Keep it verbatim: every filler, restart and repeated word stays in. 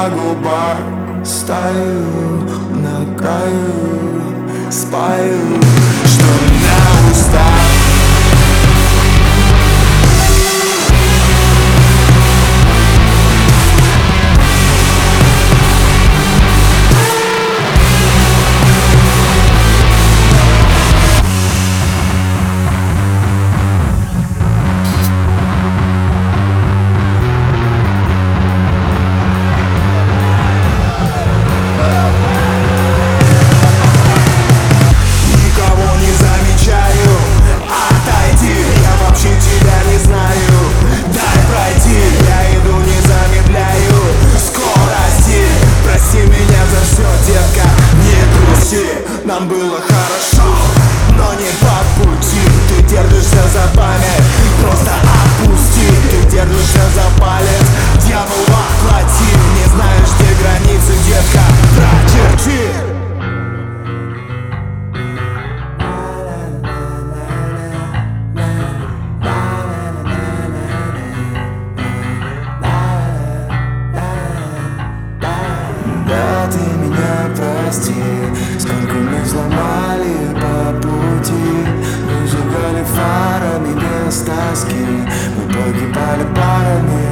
на губах стою на краю, спою, что на устах. Нам было хорошо, но не по пути. Ты держишься за память, просто отпусти. Ты держишься за палец, дьявол воплоти. Не знаешь, где границы, детка, прочерти. Да, ты меня прости. Сколько мы взломали по пути, мы сжигали фарами без тоски, мы погибали парами.